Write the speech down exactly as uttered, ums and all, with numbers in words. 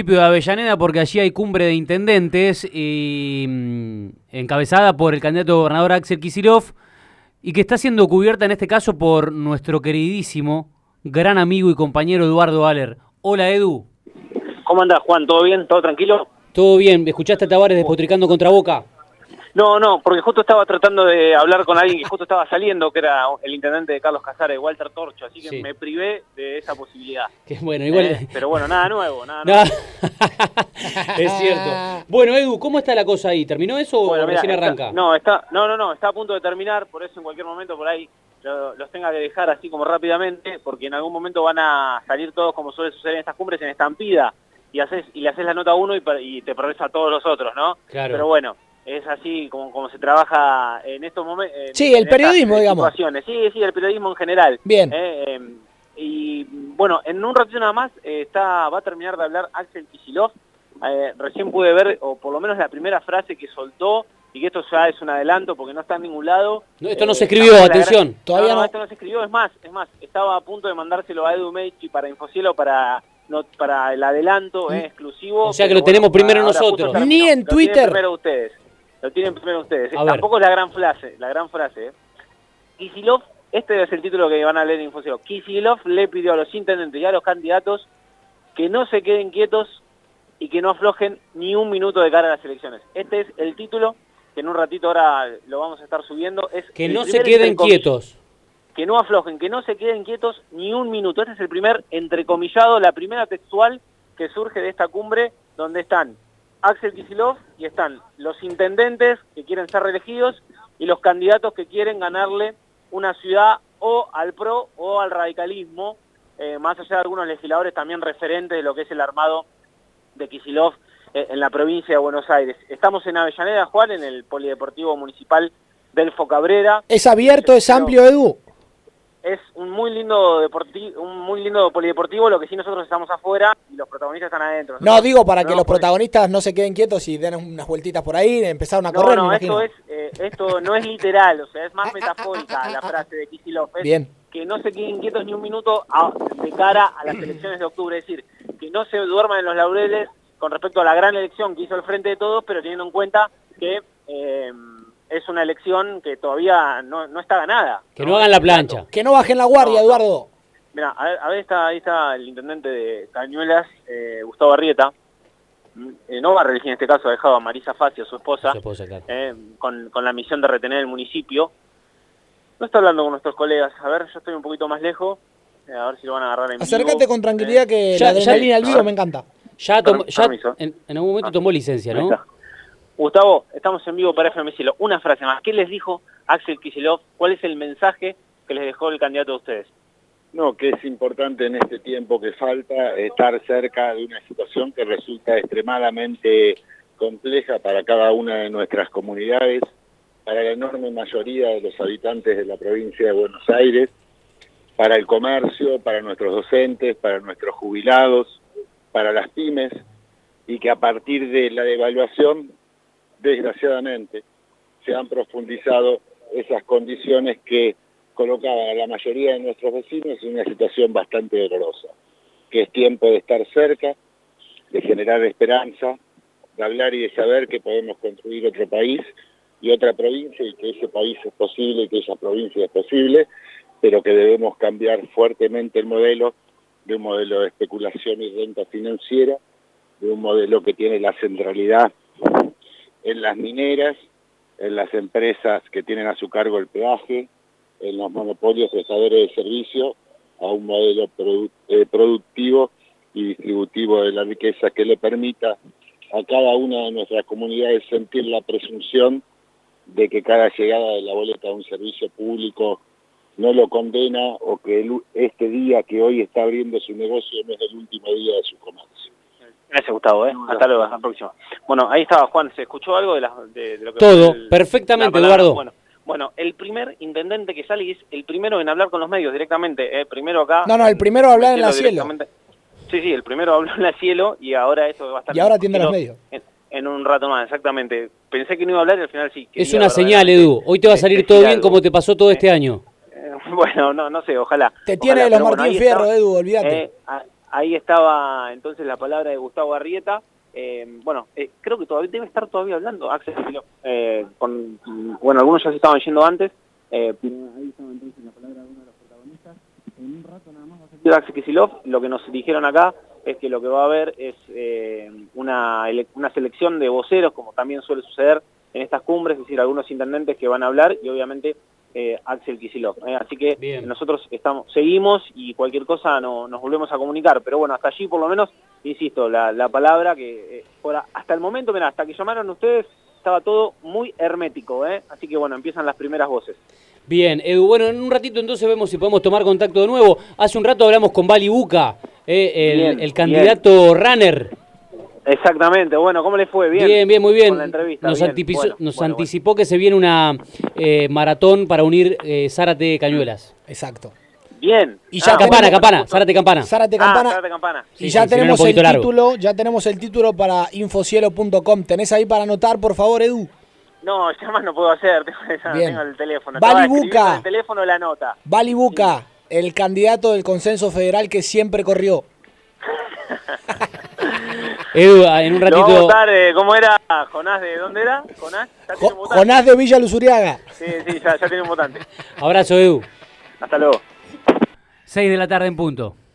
municipio de Avellaneda porque allí hay cumbre de intendentes y mmm, encabezada por el candidato gobernador Axel Kicillof y que está siendo cubierta en este caso por nuestro queridísimo, gran amigo y compañero Eduardo Aller. Hola, Edu. ¿Cómo andás, Juan? ¿Todo bien? ¿Todo tranquilo? Todo bien. ¿Escuchaste a Tavares despotricando contra Boca? No, no, porque justo estaba tratando de hablar con alguien que justo estaba saliendo, que era el intendente de Carlos Casares, Walter Torcho, así que sí. me privé de esa posibilidad. Qué bueno, igual. Eh, pero bueno, nada nuevo, nada nuevo. Es cierto. Bueno, Edu, ¿cómo está la cosa ahí? ¿Terminó eso bueno, o mirá, recién está, arranca? No, está, no, no, no, está a punto de terminar, por eso en cualquier momento por ahí lo, los tenga que dejar así como rápidamente, porque en algún momento van a salir todos, como suele suceder en estas cumbres, en estampida, y haces y le haces la nota a uno y, y te perdés a todos los otros, ¿no? Claro. Pero bueno, es así como, como se trabaja en estos momentos. Sí, el periodismo, estas, digamos. Situaciones. Sí, sí, el periodismo en general. Bien. Eh, eh, y bueno, en un ratito nada más eh, está va a terminar de hablar Axel Kicillof. Eh, recién pude ver, o por lo menos la primera frase que soltó, y que esto ya es un adelanto porque no está en ningún lado. No, esto no eh, se escribió, atención. Gran... Todavía no, no, no. esto no se escribió, es más, es más, estaba a punto de mandárselo a Edu Medici para Infocielo para... No, para el adelanto eh, exclusivo. O sea que lo bueno, tenemos primero nosotros. Terminó, Ni en lo Twitter. Tienen primero ustedes. Lo tienen primero ustedes. A Tampoco ver. es la gran frase, la gran frase. ¿eh? Kicillof, este es el título que van a leer en Infocielo. Kicillof le pidió a los intendentes y a los candidatos que no se queden quietos y que no aflojen ni un minuto de cara a las elecciones. Este es el título que en un ratito ahora lo vamos a estar subiendo. Es que no se queden quietos. Que no aflojen, que no se queden quietos ni un minuto. Este es el primer entrecomillado, la primera textual que surge de esta cumbre, donde están Axel Kicillof y están los intendentes que quieren ser reelegidos y los candidatos que quieren ganarle una ciudad o al P R O o al radicalismo, eh, más allá de algunos legisladores también referentes de lo que es el armado de Kicillof eh, en la provincia de Buenos Aires. Estamos en Avellaneda, Juan, en el Polideportivo Municipal Delfo Cabrera. ¿Es abierto, es amplio, Edu? Es un muy lindo deportivo, un muy lindo polideportivo, lo que sí nosotros estamos afuera y los protagonistas están adentro. Nosotros no, digo para que no, los pues, protagonistas no se queden quietos y den unas vueltitas por ahí, empezaron a no, correr, no, me esto imagino. es, eh, esto no es literal, o sea, es más metafórica la frase de Kicillof. Es Bien. que no se queden quietos ni un minuto a, de cara a las elecciones de octubre, es decir, que no se duerman en los laureles con respecto a la gran elección que hizo el Frente de Todos, pero teniendo en cuenta que eh, es una elección que todavía no, no está ganada. Que no, no hagan la plancha. Que no bajen la guardia, no, Eduardo. Mira, a ver, a ver está, ahí está el intendente de Cañuelas, eh, Gustavo Arrieta. Eh, no va a reelegir en este caso, ha dejado a Marisa Facio, su esposa, su esposa claro. eh, con, con la misión de retener el municipio. No está hablando con nuestros colegas. A ver, yo estoy un poquito más lejos. Eh, a ver si lo van a agarrar en Acércate vivo. con tranquilidad, eh, que ya, la adrenalina al vivo me encanta. Ya, tom, ya Permiso. en, en algún momento ah, tomó licencia, ¿no? Gustavo, estamos en vivo para F M Cielo. Una frase más. ¿Qué les dijo Axel Kicillof? ¿Cuál es el mensaje que les dejó el candidato de ustedes? No, que es importante en este tiempo que falta estar cerca de una situación que resulta extremadamente compleja para cada una de nuestras comunidades, para la enorme mayoría de los habitantes de la provincia de Buenos Aires, para el comercio, para nuestros docentes, para nuestros jubilados, para las pymes, y que a partir de la devaluación, desgraciadamente, se han profundizado esas condiciones que colocaban a la mayoría de nuestros vecinos en una situación bastante dolorosa, que es tiempo de estar cerca, de generar esperanza, de hablar y de saber que podemos construir otro país y otra provincia, y que ese país es posible y que esa provincia es posible, pero que debemos cambiar fuertemente el modelo de un modelo de especulación y renta financiera, de un modelo que tiene la centralidad en las mineras, en las empresas que tienen a su cargo el peaje, en los monopolios prestadores de servicio, a un modelo produ eh, productivo y distributivo de la riqueza que le permita a cada una de nuestras comunidades sentir la presunción de que cada llegada de la boleta de un servicio público no lo condena, o que el, este día que hoy está abriendo su negocio no es el último día de su comercio. Gracias, Gustavo. ¿eh? Hasta luego, hasta la próxima. Bueno, ahí estaba Juan. ¿Se escuchó algo de, la, de, de lo que todo, el, perfectamente, Eduardo. Bueno, bueno, el primer intendente que sale es el primero en hablar con los medios directamente. ¿eh? Primero acá. No, no, el primero a hablar en la Cielo. Sí, sí, el primero habló en la Cielo y ahora eso va a estar... Y ahora atiende a los medios. En, en un rato más, exactamente. Pensé que no iba a hablar y al final sí. Es una señal, Edu. Hoy te va a salir todo bien como te pasó todo este año. Bueno, no no sé, ojalá. Te tiene ojalá, de los bueno, Martín Fierro, estaba, Edu, olvídate. Eh, ahí estaba entonces la palabra de Gustavo Arrieta. Eh, bueno, eh, creo que todavía debe estar todavía hablando Axel Kicillof. Eh, con, bueno, algunos ya se estaban yendo antes, eh, pero ahí estaba entonces la palabra de uno de los protagonistas. En un rato nada más va a salir Axel Kicillof. Lo que nos dijeron acá es que lo que va a haber es eh, una, una selección de voceros, como también suele suceder en estas cumbres, es decir, algunos intendentes que van a hablar y obviamente eh, Axel Kicillof. Eh, así que Bien. nosotros estamos seguimos y cualquier cosa no, nos volvemos a comunicar. Pero bueno, hasta allí por lo menos, insisto, la, la palabra que eh, por, hasta el momento, mirá, hasta que llamaron ustedes, estaba todo muy hermético, ¿eh? Así que bueno, empiezan las primeras voces. Bien, Edu, bueno, en un ratito entonces vemos si podemos tomar contacto de nuevo. Hace un rato hablamos con Bali Buca, eh, el, bien, el candidato bien. runner. Exactamente, bueno, ¿cómo le fue? Bien, bien, bien muy bien. Con la entrevista, nos bien. Anticipó, Bueno, nos bueno, anticipó bueno. que se viene una eh, maratón para unir eh, Zárate Cañuelas. Exacto. Bien. Y ya ah, Campana, tenemos... Campana, Zárate Campana. Zárate Campana. Ah, Zárate Campana. Y sí, ya sí, tenemos el título, ya tenemos el título para infocielo punto com. ¿Tenés ahí para anotar, por favor, Edu? No, ya más no puedo hacer, tengo, Bien. tengo el teléfono. Bali Buca. El teléfono la nota. Bali Buca, sí. El candidato del consenso federal que siempre corrió. Edu, en un ratito... Lo vamos a votar, eh, ¿cómo era? ¿Jonás de dónde era? ¿Jonás? Jo Jonás de Villa Luzuriaga. Sí, sí, ya, ya tiene un votante. Abrazo, Edu. Hasta luego. seis de la tarde en punto.